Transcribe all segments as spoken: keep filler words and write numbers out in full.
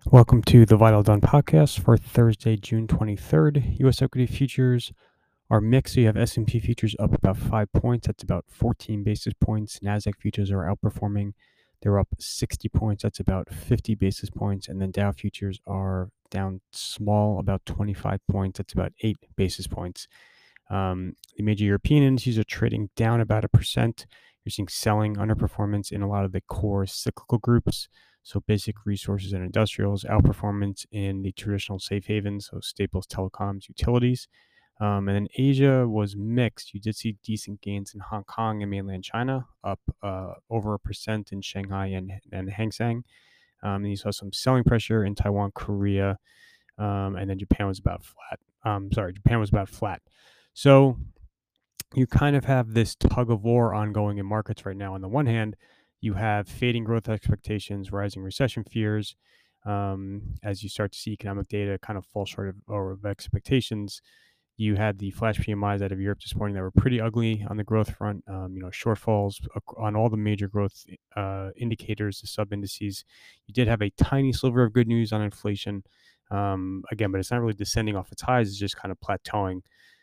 Welcome to the Vital Done podcast for Thursday, June twenty-third. U S equity futures are mixed. So you have S and P futures up about five points. That's about fourteen basis points. NASDAQ futures are outperforming. They're up sixty points. That's about fifty basis points. And then Dow futures are down small, about twenty-five points. That's about eight basis points. Um, the major European indices are trading down about a percent. You're seeing selling underperformance in a lot of the core cyclical groups. So basic resources and industrials, outperformance in the traditional safe havens, so staples, telecoms, utilities. Um, and then Asia was mixed. You did see decent gains in Hong Kong and mainland China, up uh, over a percent in Shanghai and, and Hang Seng. Um, and you saw some selling pressure in Taiwan, Korea, um, and then Japan was about flat. Um, sorry, Japan was about flat. So you kind of have this tug of war ongoing in markets right now. On the one hand, you have fading growth expectations, rising recession fears. Um, as you start to see economic data kind of fall short of, or of expectations, you had the flash P M Is out of Europe this morning that were pretty ugly on the growth front. Um, you know, shortfalls on all the major growth uh, indicators, the sub indices. You did have a tiny sliver of good news on inflation, um, again, but it's not really descending off its highs; it's just kind of plateauing.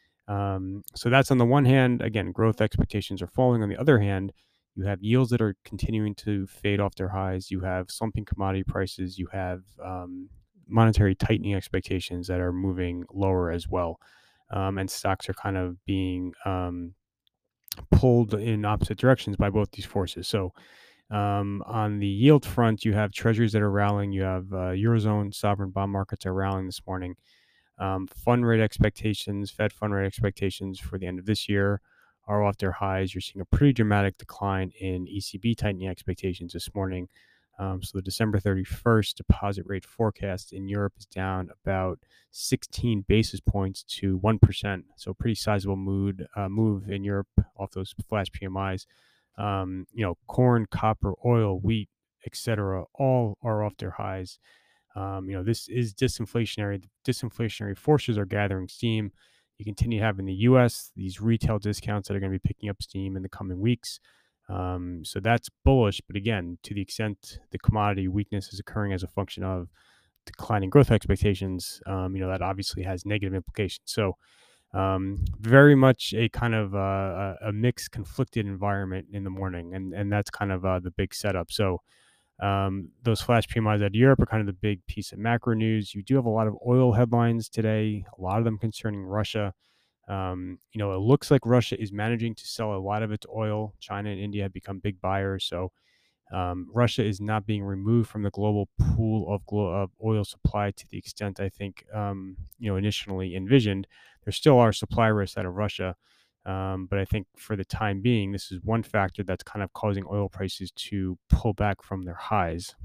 Um, so that's on the one hand, again, growth expectations are falling. On the other hand, you have yields that are continuing to fade off their highs. You have slumping commodity prices. You have um, monetary tightening expectations that are moving lower as well. Um, and stocks are kind of being um, pulled in opposite directions by both these forces. So um, on the yield front, you have treasuries that are rallying. You have uh, Eurozone sovereign bond markets are rallying this morning. Um, fund rate expectations, Fed fund rate expectations for the end of this year are off their highs. You're seeing a pretty dramatic decline in E C B tightening expectations this morning. Um, so the December thirty-first deposit rate forecast in Europe is down about sixteen basis points to one percent. So pretty sizable mood, uh, move in Europe off those flash P M Is. Um, you know, corn, copper, oil, wheat, et cetera, all are off their highs. Um, you know, this is disinflationary. The disinflationary forces are gathering steam. You continue to have in the U S these retail discounts that are going to be picking up steam in the coming weeks. Um, so that's bullish. But again, to the extent the commodity weakness is occurring as a function of declining growth expectations, um, you know, that obviously has negative implications. So um, very much a kind of uh, a, a mixed, conflicted environment in the morning, and and that's kind of uh, the big setup. So um, those flash P M Is out of Europe are kind of the big piece of macro news. You do have a lot of oil headlines today, a lot of them concerning Russia. Um, you know, it looks like Russia is managing to sell a lot of its oil. China and India have become big buyers. So um, Russia is not being removed from the global pool of, glo- of oil supply to the extent I think, um, you know, initially envisioned. There still are supply risks out of Russia. Um, but I think for the time being, this is one factor that's kind of causing oil prices to pull back from their highs.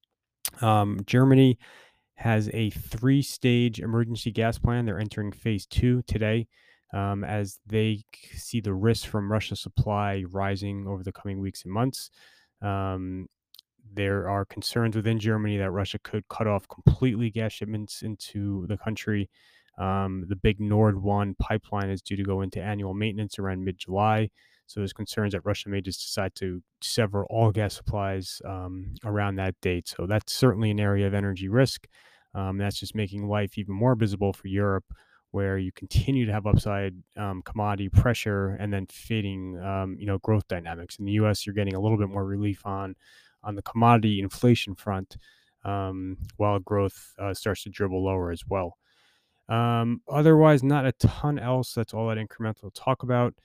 Um, Germany has a three stage emergency gas plan. They're entering phase two today um, as they c- see the risk from Russia supply rising over the coming weeks and months. Um, there are concerns within Germany that Russia could cut off completely gas shipments into the country. Um, the big Nord one pipeline is due to go into annual maintenance around mid July. So there's concerns that Russia may just decide to sever all gas supplies um, around that date. So that's certainly an area of energy risk. Um, that's just making life even more visible for Europe, where you continue to have upside um, commodity pressure and then fading, um, you know, growth dynamics. In the U S, you're getting a little bit more relief on on the commodity inflation front, um, while growth uh, starts to dribble lower as well. Um, otherwise, not a ton else. That's all that incremental to talk about.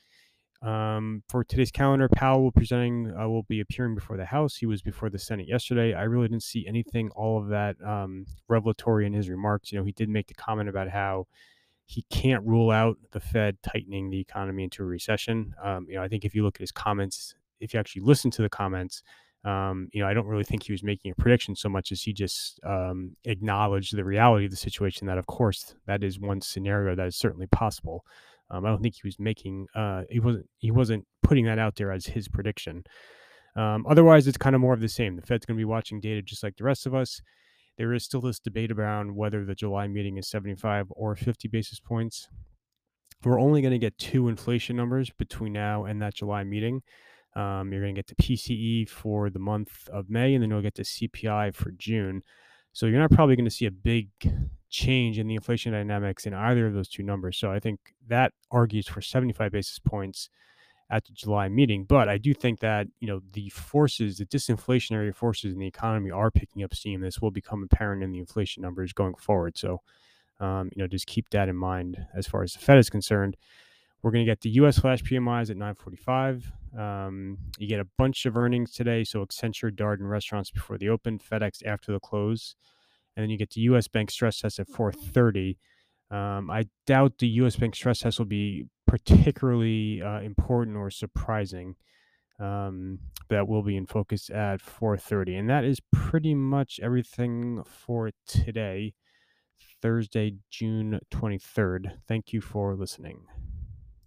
Um, for today's calendar, Powell will presenting uh, will be appearing before the House. He was before the Senate yesterday. I really didn't see anything all of that um, revelatory in his remarks. You know, he did make the comment about how he can't rule out the Fed tightening the economy into a recession. Um, you know, I think if you look at his comments, if you actually listen to the comments, um, you know, I don't really think he was making a prediction so much as he just um, acknowledged the reality of the situation. That, of course, that is one scenario that is certainly possible. Um, I don't think he was making uh, he wasn't he wasn't putting that out there as his prediction. Um, otherwise, it's kind of more of the same. The Fed's going to be watching data just like the rest of us. There is still this debate around whether the July meeting is seventy-five or fifty basis points. We're only going to get two inflation numbers between now and that July meeting. Um, you're going to get the P C E for the month of May, and then you'll get the C P I for June. So you're not probably going to see a big change in the inflation dynamics in either of those two numbers. So I think that argues for seventy-five basis points at the July meeting. But I do think that, you know, the forces, the disinflationary forces in the economy are picking up steam. This will become apparent in the inflation numbers going forward. So, um, you know, just keep that in mind as far as the Fed is concerned. We're going to get the U S flash P M Is at nine forty-five. Um, you get a bunch of earnings today. So Accenture, Darden restaurants before the open, FedEx after the close. And then you get the U S bank stress test at four thirty. Um, I doubt the U S bank stress test will be particularly uh, important or surprising. Um, that will be in focus at four thirty. And that is pretty much everything for today, Thursday, June twenty-third. Thank you for listening.